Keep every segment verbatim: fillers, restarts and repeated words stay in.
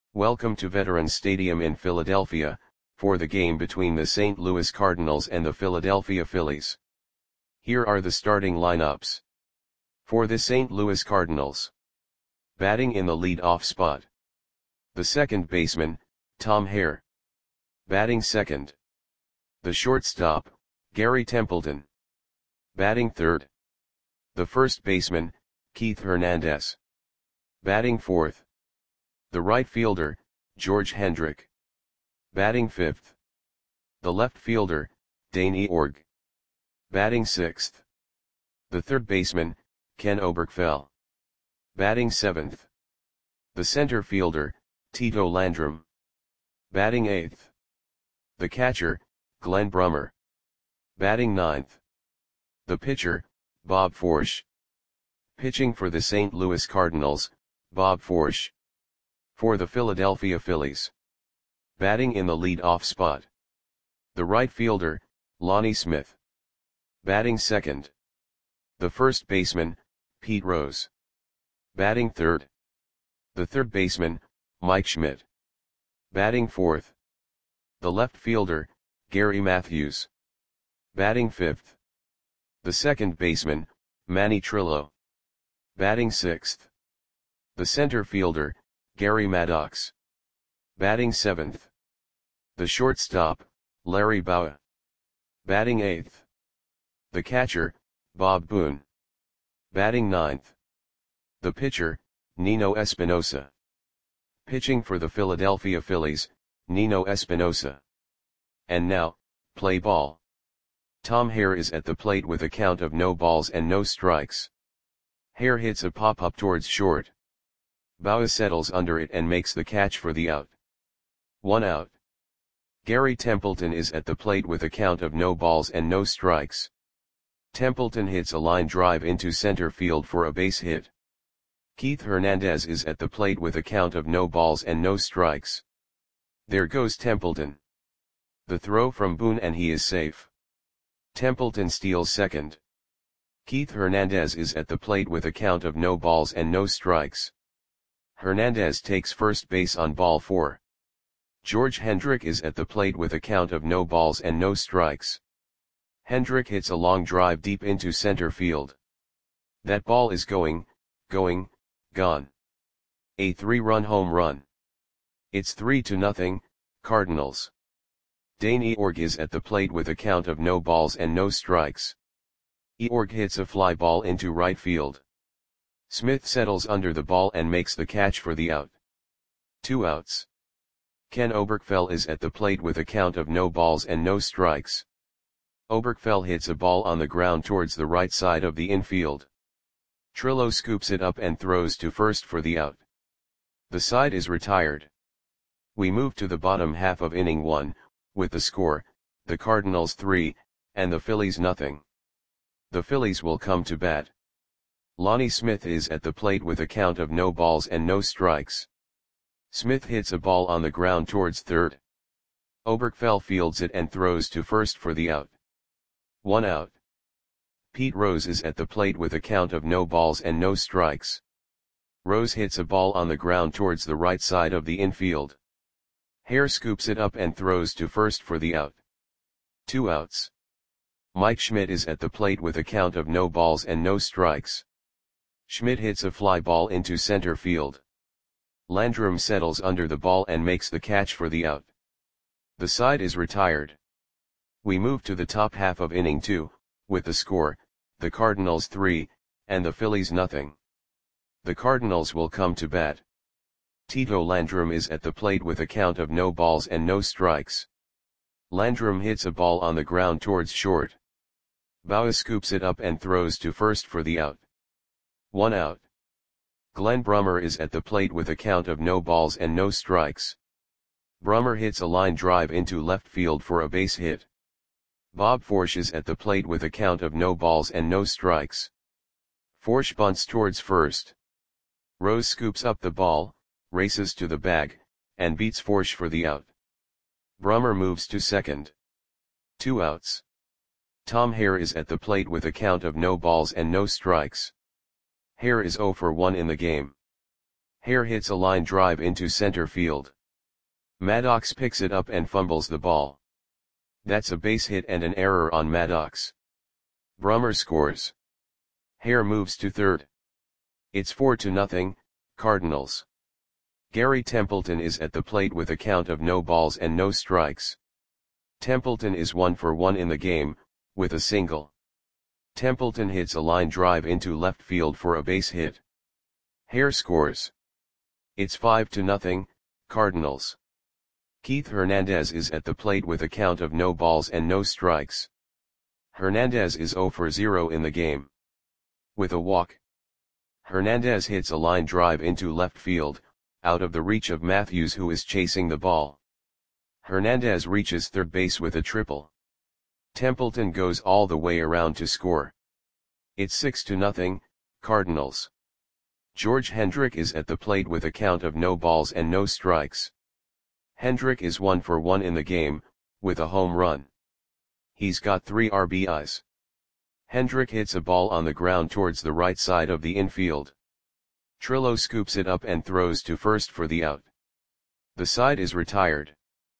Welcome to Veterans Stadium in Philadelphia, for the game between the Saint Louis Cardinals and the Philadelphia Phillies. Here are the starting lineups. For the Saint Louis Cardinals. Batting in the lead-off spot. The second baseman, Tom Hare. Batting second. The shortstop, Gary Templeton. Batting third. The first baseman, Keith Hernandez. Batting fourth. The right fielder, George Hendrick. Batting fifth. The left fielder, Dane Eorg. Batting sixth. The third baseman, Ken Oberkfell. Batting seventh. The center fielder, Tito Landrum. Batting eighth. The catcher, Glenn Brummer. Batting ninth. The pitcher, Bob Forsch. Pitching for the Saint Louis Cardinals, Bob Forsch. For the Philadelphia Phillies. Batting in the lead-off spot. The right fielder, Lonnie Smith. Batting second. The first baseman, Pete Rose. Batting third. The third baseman, Mike Schmidt. Batting fourth. The left fielder, Gary Matthews. Batting fifth. The second baseman, Manny Trillo. Batting sixth. The center fielder, Gary Maddox. Batting seventh. The shortstop, Larry Bowa. Batting eighth. The catcher, Bob Boone. Batting ninth. The pitcher, Nino Espinosa. Pitching for the Philadelphia Phillies, Nino Espinosa. And now, play ball. Tom Hare is at the plate with a count of no balls and no strikes. Hare hits a pop-up towards short. Bowa settles under it and makes the catch for the out. One out. Gary Templeton is at the plate with a count of no balls and no strikes. Templeton hits a line drive into center field for a base hit. Keith Hernandez is at the plate with a count of no balls and no strikes. There goes Templeton. The throw from Boone and he is safe. Templeton steals second. Keith Hernandez is at the plate with a count of no balls and no strikes. Hernandez takes first base on ball four. George Hendrick is at the plate with a count of no balls and no strikes. Hendrick hits a long drive deep into center field. That ball is going, going, gone. A three-run home run. It's three to nothing, Cardinals. Dane Eorg is at the plate with a count of no balls and no strikes. Eorg hits a fly ball into right field. Smith settles under the ball and makes the catch for the out. Two outs. Ken Oberkfell is at the plate with a count of no balls and no strikes. Oberkfell hits a ball on the ground towards the right side of the infield. Trillo scoops it up and throws to first for the out. The side is retired. We move to the bottom half of inning one, with the score, the Cardinals three, and the Phillies nothing. The Phillies will come to bat. Lonnie Smith is at the plate with a count of no balls and no strikes. Smith hits a ball on the ground towards third. Oberkfell fields it and throws to first for the out. One out. Pete Rose is at the plate with a count of no balls and no strikes. Rose hits a ball on the ground towards the right side of the infield. Hare scoops it up and throws to first for the out. Two outs. Mike Schmidt is at the plate with a count of no balls and no strikes. Schmidt hits a fly ball into center field. Landrum settles under the ball and makes the catch for the out. The side is retired. We move to the top half of inning two, with the score, the Cardinals three, and the Phillies nothing. The Cardinals will come to bat. Tito Landrum is at the plate with a count of no balls and no strikes. Landrum hits a ball on the ground towards short. Bowa scoops it up and throws to first for the out. One out. Glenn Brummer is at the plate with a count of no balls and no strikes. Brummer hits a line drive into left field for a base hit. Bob Forsch is at the plate with a count of no balls and no strikes. Forsch bunts towards first. Rose scoops up the ball, races to the bag, and beats Forsch for the out. Brummer moves to second. Two outs. Tom Hare is at the plate with a count of no balls and no strikes. Hare is zero for one in the game. Hare hits a line drive into center field. Maddox picks it up and fumbles the ball. That's a base hit and an error on Maddox. Brummer scores. Hare moves to third. It's four to nothing, Cardinals. Gary Templeton is at the plate with a count of no balls and no strikes. Templeton is one for one in the game, with a single. Templeton hits a line drive into left field for a base hit. Hare scores. It's five to nothing, Cardinals. Keith Hernandez is at the plate with a count of no balls and no strikes. Hernandez is zero for zero in the game. With a walk. Hernandez hits a line drive into left field, out of the reach of Matthews, who is chasing the ball. Hernandez reaches third base with a triple. Templeton goes all the way around to score. It's six to nothing, Cardinals. George Hendrick is at the plate with a count of no balls and no strikes. Hendrick is one for one in the game, with a home run. He's got three R B Is. Hendrick hits a ball on the ground towards the right side of the infield. Trillo scoops it up and throws to first for the out. The side is retired.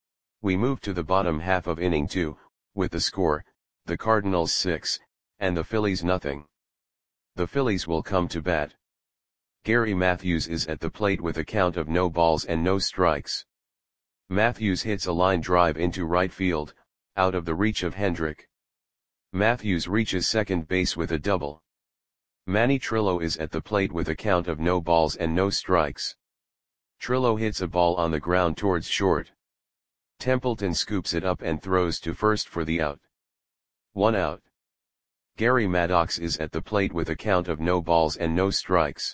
We move to the bottom half of inning two, with the score, the Cardinals six, and the Phillies nothing. The Phillies will come to bat. Gary Matthews is at the plate with a count of no balls and no strikes. Matthews hits a line drive into right field, out of the reach of Hendrick. Matthews reaches second base with a double. Manny Trillo is at the plate with a count of no balls and no strikes. Trillo hits a ball on the ground towards short. Templeton scoops it up and throws to first for the out. One out. Gary Maddox is at the plate with a count of no balls and no strikes.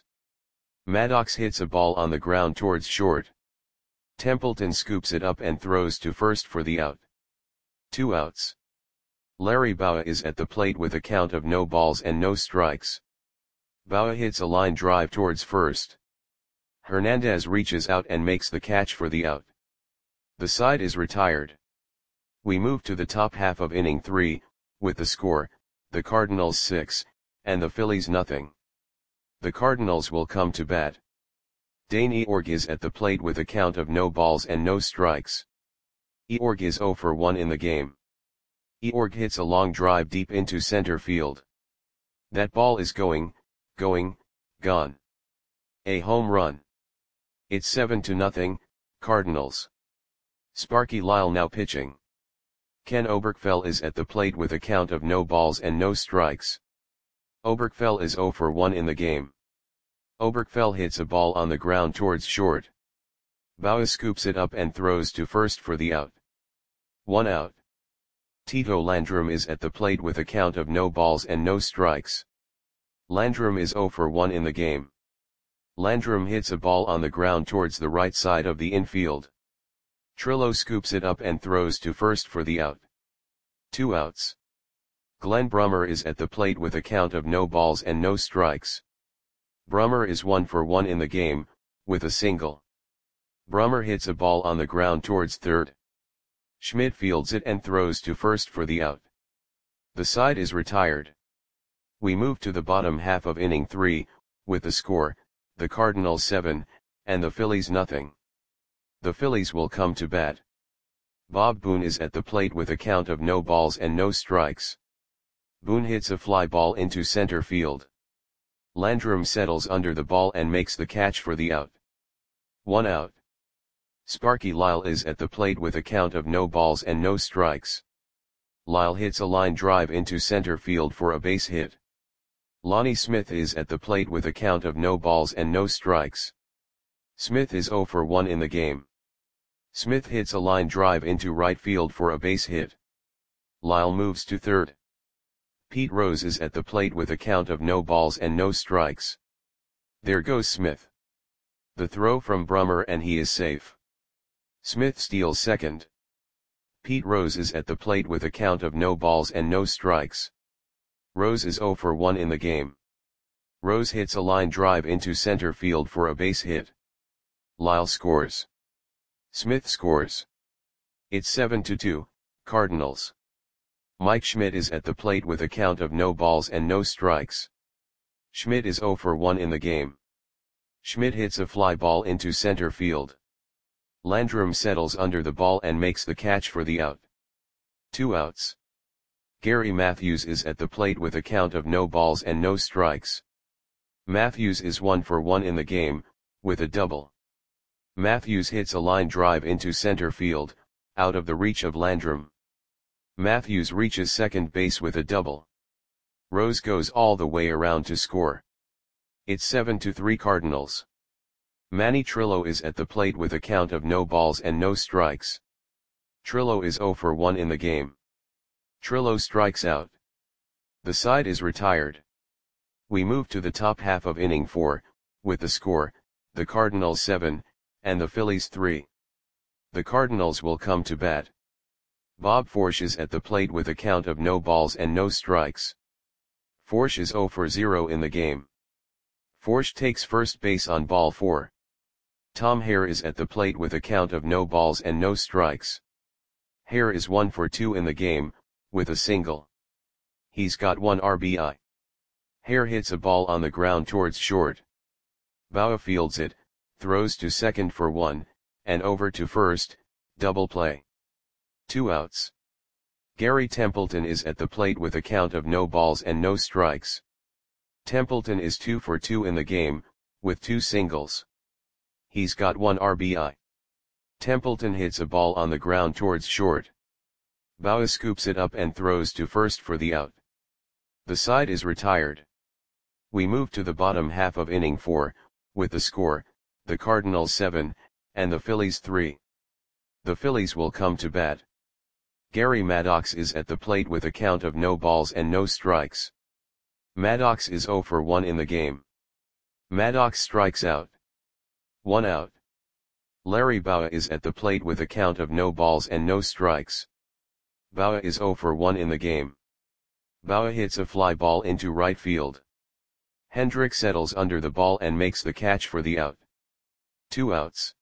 Maddox hits a ball on the ground towards short. Templeton scoops it up and throws to first for the out. Two outs. Larry Bowa is at the plate with a count of no balls and no strikes. Bowa hits a line drive towards first. Hernandez reaches out and makes the catch for the out. The side is retired. We move to the top half of inning three, with the score, the Cardinals six, and the Phillies nothing. The Cardinals will come to bat. Dane Eorg is at the plate with a count of no balls and no strikes. Eorg is zero for one in the game. Eorg hits a long drive deep into center field. That ball is going, going, gone. A home run. It's seven to nothing, Cardinals. Sparky Lyle now pitching. Ken Oberkfell is at the plate with a count of no balls and no strikes. Oberkfell is zero for one in the game. Oberkfell hits a ball on the ground towards short. Bowa scoops it up and throws to first for the out. One out. Tito Landrum is at the plate with a count of no balls and no strikes. Landrum is zero for one in the game. Landrum hits a ball on the ground towards the right side of the infield. Trillo scoops it up and throws to first for the out. Two outs. Glenn Brummer is at the plate with a count of no balls and no strikes. Brummer is one for one in the game, with a single. Brummer hits a ball on the ground towards third. Schmidt fields it and throws to first for the out. The side is retired. We move to the bottom half of inning three, with the score, the Cardinals seven, and the Phillies nothing. The Phillies will come to bat. Bob Boone is at the plate with a count of no balls and no strikes. Boone hits a fly ball into center field. Landrum settles under the ball and makes the catch for the out. One out. Sparky Lyle is at the plate with a count of no balls and no strikes. Lyle hits a line drive into center field for a base hit. Lonnie Smith is at the plate with a count of no balls and no strikes. Smith is zero for one in the game. Smith hits a line drive into right field for a base hit. Lyle moves to third. Pete Rose is at the plate with a count of no balls and no strikes. There goes Smith. The throw from Brummer and he is safe. Smith steals second. Pete Rose is at the plate with a count of no balls and no strikes. Rose is zero for one in the game. Rose hits a line drive into center field for a base hit. Lyle scores. Smith scores. It's seven to two, Cardinals. Mike Schmidt is at the plate with a count of no balls and no strikes. Schmidt is zero for one in the game. Schmidt hits a fly ball into center field. Landrum settles under the ball and makes the catch for the out. Two outs. Gary Matthews is at the plate with a count of no balls and no strikes. Matthews is one for one in the game, with a double. Matthews hits a line drive into center field, out of the reach of Landrum. Matthews reaches second base with a double. Rose goes all the way around to score. It's seven to three Cardinals. Manny Trillo is at the plate with a count of no balls and no strikes. Trillo is zero for one in the game. Trillo strikes out. The side is retired. We move to the top half of inning four, with the score, the Cardinals seven, and the Phillies three. The Cardinals will come to bat. Bob Forsch is at the plate with a count of no balls and no strikes. Forsch is zero for zero in the game. Forsch takes first base on ball four. Tom Hare is at the plate with a count of no balls and no strikes. Hare is one for two in the game, with a single. He's got one R B I. Hare hits a ball on the ground towards short. Bauer fields it, throws to second for one, and over to first, double play. Two outs. Gary Templeton is at the plate with a count of no balls and no strikes. Templeton is two for two in the game, with two singles. He's got one R B I. Templeton hits a ball on the ground towards short. Bauer scoops it up and throws to first for the out. The side is retired. We move to the bottom half of inning four, with the score, the Cardinals seven, and the Phillies three. The Phillies will come to bat. Gary Maddox is at the plate with a count of no balls and no strikes. Maddox is zero for one in the game. Maddox strikes out. One out. Larry Bowa is at the plate with a count of no balls and no strikes. Bowa is zero for one in the game. Bowa hits a fly ball into right field. Hendrick settles under the ball and makes the catch for the out. Two outs.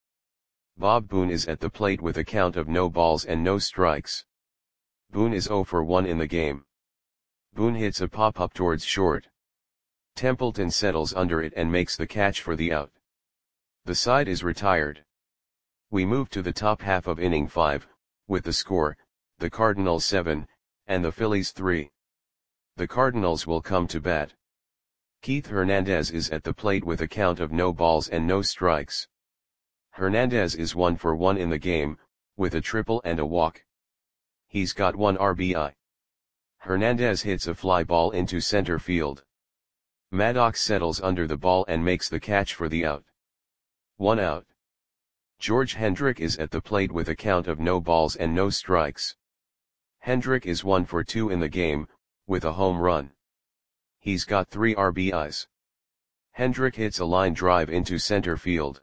Bob Boone is at the plate with a count of no balls and no strikes. Boone is zero for one in the game. Boone hits a pop-up towards short. Templeton settles under it and makes the catch for the out. The side is retired. We move to the top half of inning five, with the score, the Cardinals seven, and the Phillies three. The Cardinals will come to bat. Keith Hernandez is at the plate with a count of no balls and no strikes. Hernandez is one for one in the game, with a triple and a walk. He's got one R B I. Hernandez hits a fly ball into center field. Maddox settles under the ball and makes the catch for the out. One out. George Hendrick is at the plate with a count of no balls and no strikes. Hendrick is one for two in the game, with a home run. He's got three R B Is. Hendrick hits a line drive into center field.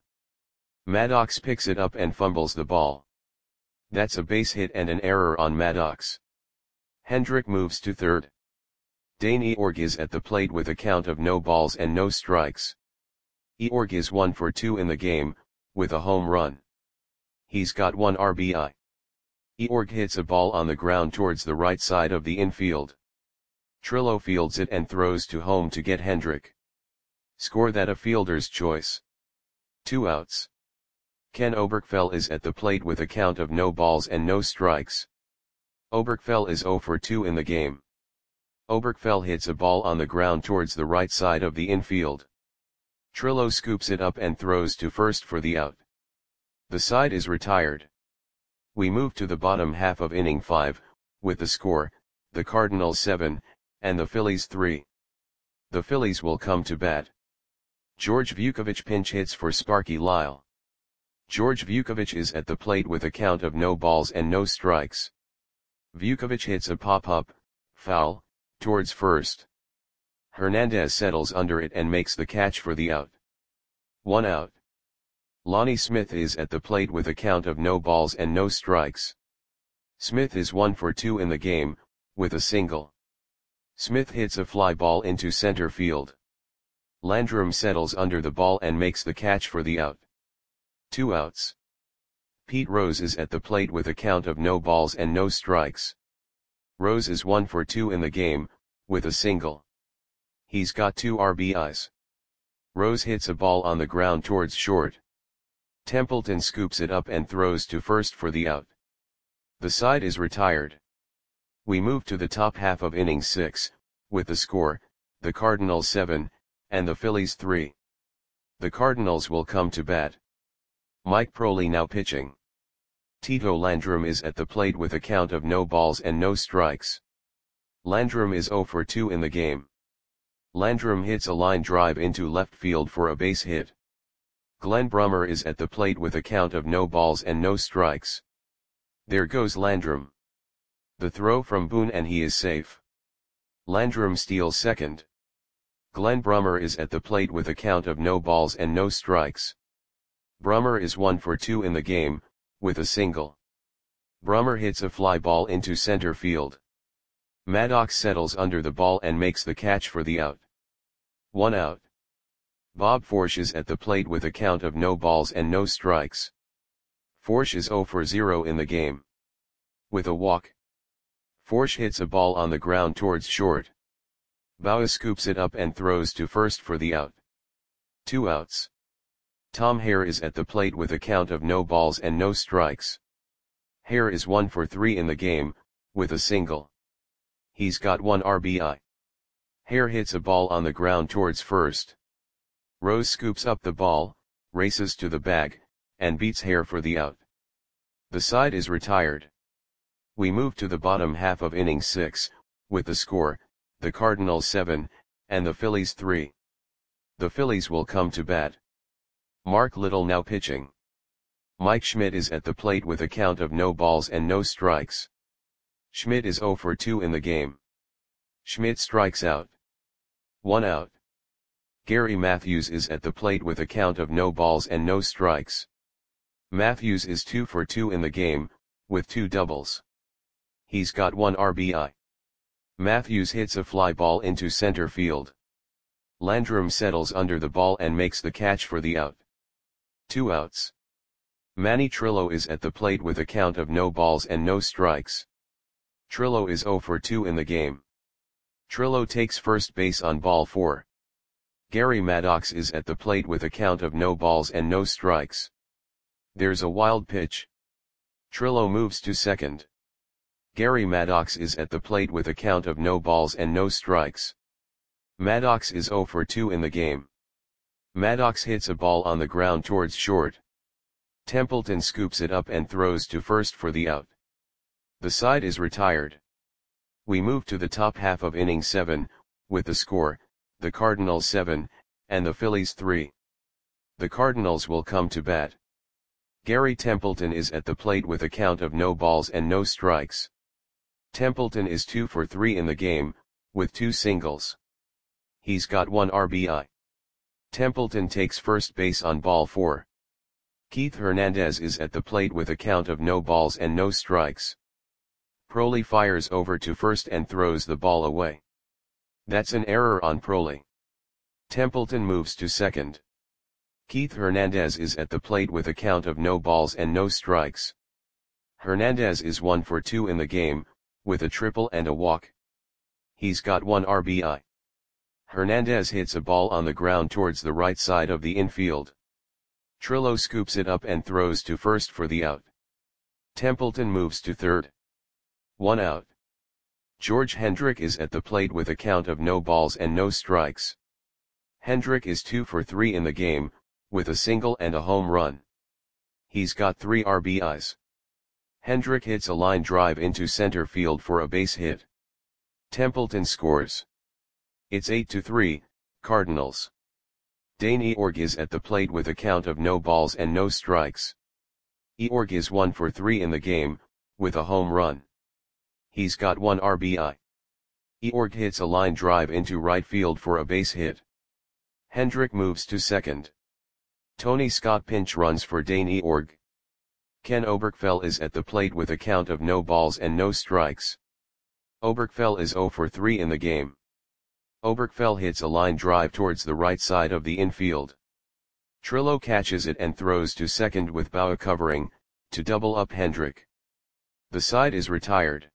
Maddox picks it up and fumbles the ball. That's a base hit and an error on Maddox. Hendrick moves to third. Dane Eorg is at the plate with a count of no balls and no strikes. Eorg is one for two in the game, with a home run. He's got one R B I. Eorg hits a ball on the ground towards the right side of the infield. Trillo fields it and throws to home to get Hendrick. Score that a fielder's choice. Two outs. Ken Oberkfell is at the plate with a count of no balls and no strikes. Oberkfell is zero for two in the game. Oberkfell hits a ball on the ground towards the right side of the infield. Trillo scoops it up and throws to first for the out. The side is retired. We move to the bottom half of inning five, with the score, the Cardinals seven, and the Phillies three. The Phillies will come to bat. George Vukovich pinch hits for Sparky Lyle. George Vukovich is at the plate with a count of no balls and no strikes. Vukovich hits a pop-up, foul, towards first. Hernandez settles under it and makes the catch for the out. One out. Lonnie Smith is at the plate with a count of no balls and no strikes. Smith is one for two in the game, with a single. Smith hits a fly ball into center field. Landrum settles under the ball and makes the catch for the out. Two outs. Pete Rose is at the plate with a count of no balls and no strikes. Rose is one for two in the game, with a single. He's got two R B Is. Rose hits a ball on the ground towards short. Templeton scoops it up and throws to first for the out. The side is retired. We move to the top half of inning six, with the score, the Cardinals seven, and the Phillies three. The Cardinals will come to bat. Mike Proley now pitching. Tito Landrum is at the plate with a count of no balls and no strikes. Landrum is zero for two in the game. Landrum hits a line drive into left field for a base hit. Glenn Brummer is at the plate with a count of no balls and no strikes. There goes Landrum. The throw from Boone and he is safe. Landrum steals second. Glenn Brummer is at the plate with a count of no balls and no strikes. Brummer is one for two in the game, with a single. Brummer hits a fly ball into center field. Maddox settles under the ball and makes the catch for the out. One out. Bob Forsch is at the plate with a count of no balls and no strikes. Forsch is zero for zero in the game. With a walk. Forsch hits a ball on the ground towards short. Bauer scoops it up and throws to first for the out. Two outs. Tom Hare is at the plate with a count of no balls and no strikes. Hare is one for three in the game, with a single. He's got one R B I. Hare hits a ball on the ground towards first. Rose scoops up the ball, races to the bag, and beats Hare for the out. The side is retired. We move to the bottom half of inning six, with the score, the Cardinals seven, and the Phillies three. The Phillies will come to bat. Mark Little now pitching. Mike Schmidt is at the plate with a count of no balls and no strikes. Schmidt is zero for two in the game. Schmidt strikes out. One out. Gary Matthews is at the plate with a count of no balls and no strikes. Matthews is two for two in the game, with two doubles. He's got one R B I. Matthews hits a fly ball into center field. Landrum settles under the ball and makes the catch for the out. Two outs. Manny Trillo is at the plate with a count of no balls and no strikes. Trillo is zero for two in the game. Trillo takes first base on ball four. Gary Maddox is at the plate with a count of no balls and no strikes. There's a wild pitch. Trillo moves to second. Gary Maddox is at the plate with a count of no balls and no strikes. Maddox is zero for two in the game. Maddox hits a ball on the ground towards short. Templeton scoops it up and throws to first for the out. The side is retired. We move to the top half of inning seven, with the score, the Cardinals seven, and the Phillies three. The Cardinals will come to bat. Gary Templeton is at the plate with a count of no balls and no strikes. Templeton is two for three in the game, with two singles. He's got one R B I. Templeton takes first base on ball four. Keith Hernandez is at the plate with a count of no balls and no strikes. Proley fires over to first and throws the ball away. That's an error on Proley. Templeton moves to second. Keith Hernandez is at the plate with a count of no balls and no strikes. Hernandez is one for two in the game, with a triple and a walk. He's got one R B I. Hernandez hits a ball on the ground towards the right side of the infield. Trillo scoops it up and throws to first for the out. Templeton moves to third. One out. George Hendrick is at the plate with a count of no balls and no strikes. Hendrick is two for three in the game, with a single and a home run. He's got three R B Is. Hendrick hits a line drive into center field for a base hit. Templeton scores. It's eight to three, Cardinals. Dane Eorg is at the plate with a count of no balls and no strikes. Eorg is one for three in the game, with a home run. He's got one R B I. Eorg hits a line drive into right field for a base hit. Hendrick moves to second. Tony Scott pinch runs for Dane Eorg. Ken Oberkfell is at the plate with a count of no balls and no strikes. Oberkfell is zero for three in the game. Oberkfell hits a line drive towards the right side of the infield. Trillo catches it and throws to second with Bauer covering, to double up Hendrick. The side is retired.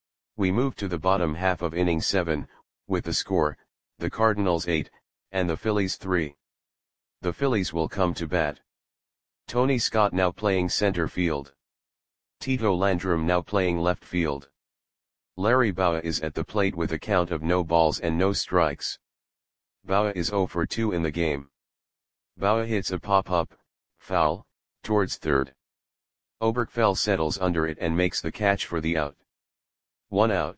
We move to the bottom half of inning seven, with the score, the Cardinals eight, and the Phillies three. The Phillies will come to bat. Tony Scott now playing center field. Tito Landrum now playing left field. Larry Bowa is at the plate with a count of no balls and no strikes. Bowa is zero for two in the game. Bowa hits a pop-up, foul, towards third. Oberkfell settles under it and makes the catch for the out. One out.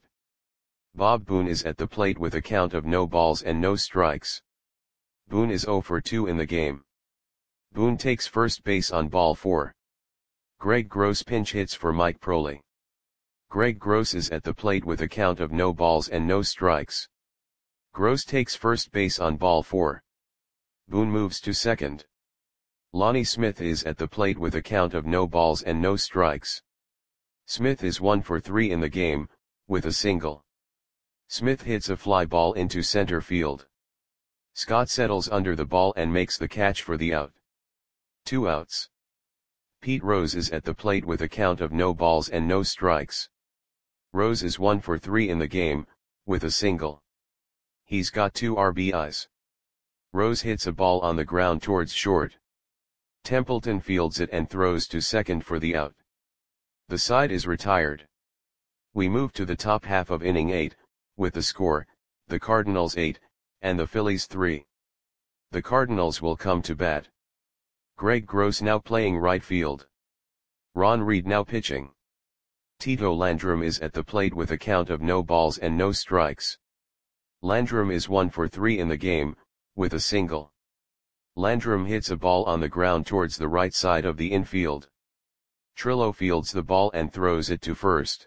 Bob Boone is at the plate with a count of no balls and no strikes. Boone is zero for two in the game. Boone takes first base on ball four. Greg Gross pinch hits for Mike Proley. Greg Gross is at the plate with a count of no balls and no strikes. Gross takes first base on ball four. Boone moves to second. Lonnie Smith is at the plate with a count of no balls and no strikes. Smith is one for three in the game, with a single. Smith hits a fly ball into center field. Scott settles under the ball and makes the catch for the out. Two outs. Pete Rose is at the plate with a count of no balls and no strikes. Rose is one for three in the game, with a single. He's got two R B Is. Rose hits a ball on the ground towards short. Templeton fields it and throws to second for the out. The side is retired. We move to the top half of inning eight, with the score, the Cardinals eight, and the Phillies three. The Cardinals will come to bat. Greg Gross now playing right field. Ron Reed now pitching. Tito Landrum is at the plate with a count of no balls and no strikes. Landrum is one for three in the game, with a single. Landrum hits a ball on the ground towards the right side of the infield. Trillo fields the ball and throws it to first.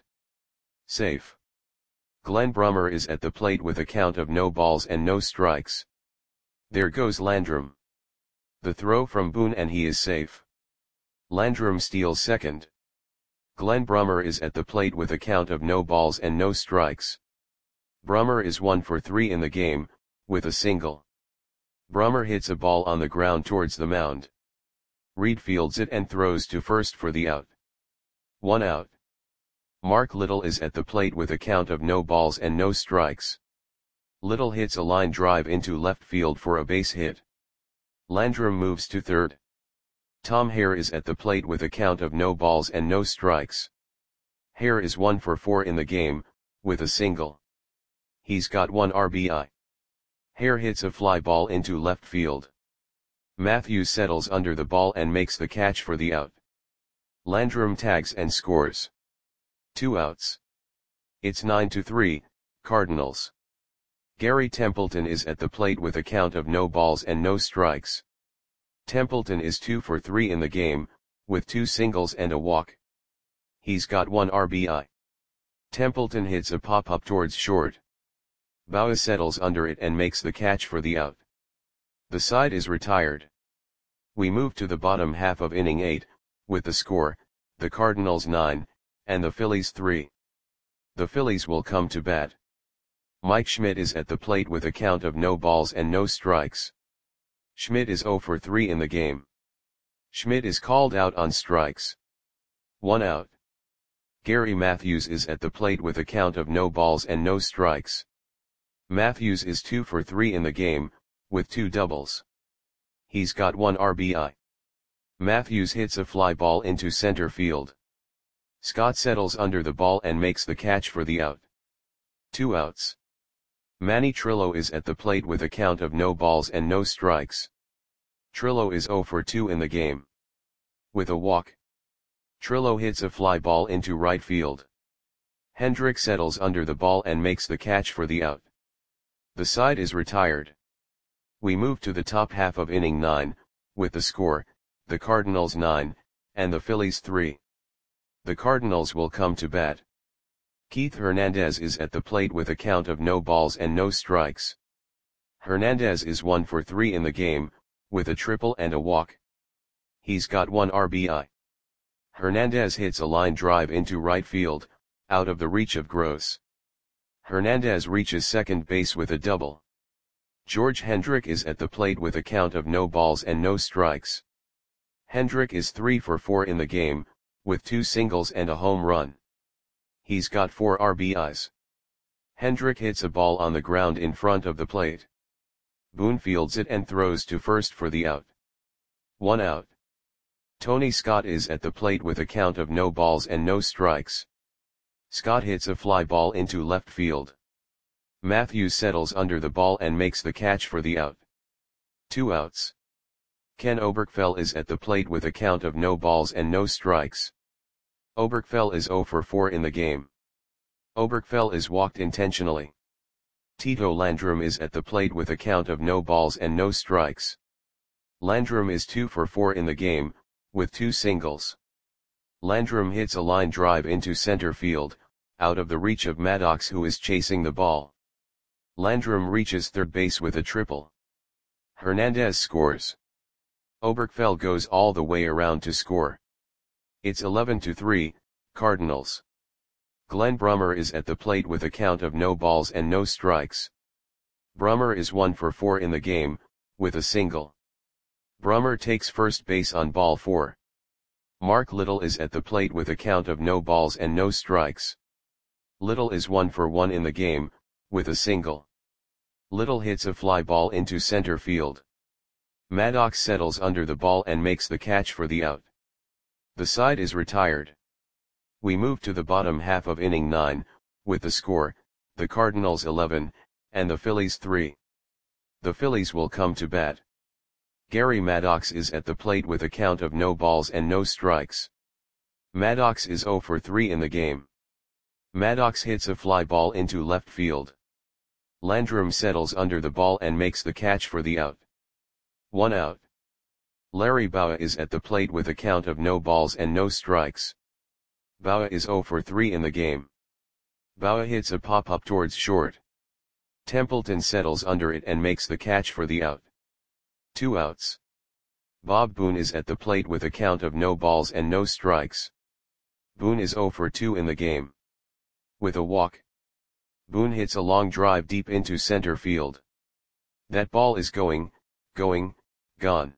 Safe. Glenn Brummer is at the plate with a count of no balls and no strikes. There goes Landrum. The throw from Boone and he is safe. Landrum steals second. Glenn Brummer is at the plate with a count of no balls and no strikes. Brummer is one for three in the game, with a single. Brummer hits a ball on the ground towards the mound. Reed fields it and throws to first for the out. One out. Mark Little is at the plate with a count of no balls and no strikes. Little hits a line drive into left field for a base hit. Landrum moves to third. Tom Hare is at the plate with a count of no balls and no strikes. Hare is one for four in the game, with a single. He's got one R B I. Hare hits a fly ball into left field. Matthews settles under the ball and makes the catch for the out. Landrum tags and scores. Two outs. It's nine to three, Cardinals. Gary Templeton is at the plate with a count of no balls and no strikes. Templeton is two for three in the game, with two singles and a walk. He's got one R B I. Templeton hits a pop-up towards short. Bowa settles under it and makes the catch for the out. The side is retired. We move to the bottom half of inning eight, with the score, the Cardinals nine, and the Phillies three. The Phillies will come to bat. Mike Schmidt is at the plate with a count of no balls and no strikes. Schmidt is zero for three in the game. Schmidt is called out on strikes. One out. Gary Matthews is at the plate with a count of no balls and no strikes. Matthews is two for three in the game, with two doubles. He's got one R B I. Matthews hits a fly ball into center field. Scott settles under the ball and makes the catch for the out. Two outs. Manny Trillo is at the plate with a count of no balls and no strikes. Trillo is zero for two in the game. With a walk. Trillo hits a fly ball into right field. Hendrick settles under the ball and makes the catch for the out. The side is retired. We move to the top half of inning nine, with the score, the Cardinals nine, and the Phillies three. The Cardinals will come to bat. Keith Hernandez is at the plate with a count of no balls and no strikes. Hernandez is one for three in the game, with a triple and a walk. He's got one R B I. Hernandez hits a line drive into right field, out of the reach of Gross. Hernandez reaches second base with a double. George Hendrick is at the plate with a count of no balls and no strikes. Hendrick is three for four in the game, with two singles and a home run. He's got four R B Is. Hendrick hits a ball on the ground in front of the plate. Boone fields it and throws to first for the out. One out. Tony Scott is at the plate with a count of no balls and no strikes. Scott hits a fly ball into left field. Matthews settles under the ball and makes the catch for the out. Two outs. Ken Oberkfell is at the plate with a count of no balls and no strikes. Oberkfell is zero for four in the game. Oberkfell is walked intentionally. Tito Landrum is at the plate with a count of no balls and no strikes. Landrum is two for four in the game, with two singles. Landrum hits a line drive into center field, out of the reach of Maddox, who is chasing the ball. Landrum reaches third base with a triple. Hernandez scores. Oberkfell goes all the way around to score. It's eleven to three, Cardinals. Glenn Brummer is at the plate with a count of no balls and no strikes. Brummer is one for four in the game, with a single. Brummer takes first base on ball four. Mark Little is at the plate with a count of no balls and no strikes. Little is one for one in the game, with a single. Little hits a fly ball into center field. Maddox settles under the ball and makes the catch for the out. The side is retired. We move to the bottom half of inning nine, with the score, the Cardinals eleven, and the Phillies three. The Phillies will come to bat. Gary Maddox is at the plate with a count of no balls and no strikes. Maddox is zero for three in the game. Maddox hits a fly ball into left field. Landrum settles under the ball and makes the catch for the out. One out. Larry Bowa is at the plate with a count of no balls and no strikes. Bowa is zero for three in the game. Bowa hits a pop-up towards short. Templeton settles under it and makes the catch for the out. Two outs. Bob Boone is at the plate with a count of no balls and no strikes. Boone is zero for two in the game. With a walk. Boone hits a long drive deep into center field. That ball is going, going, gone.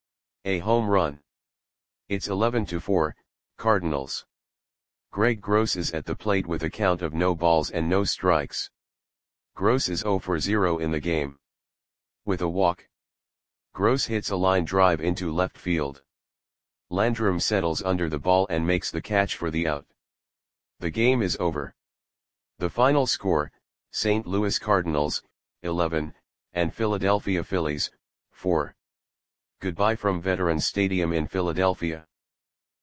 A home run. It's eleven to four, Cardinals. Greg Gross is at the plate with a count of no balls and no strikes. Gross is zero for zero in the game. With a walk. Gross hits a line drive into left field. Landrum settles under the ball and makes the catch for the out. The game is over. The final score, Saint Louis Cardinals, eleven, and Philadelphia Phillies, four. Goodbye from Veterans Stadium in Philadelphia.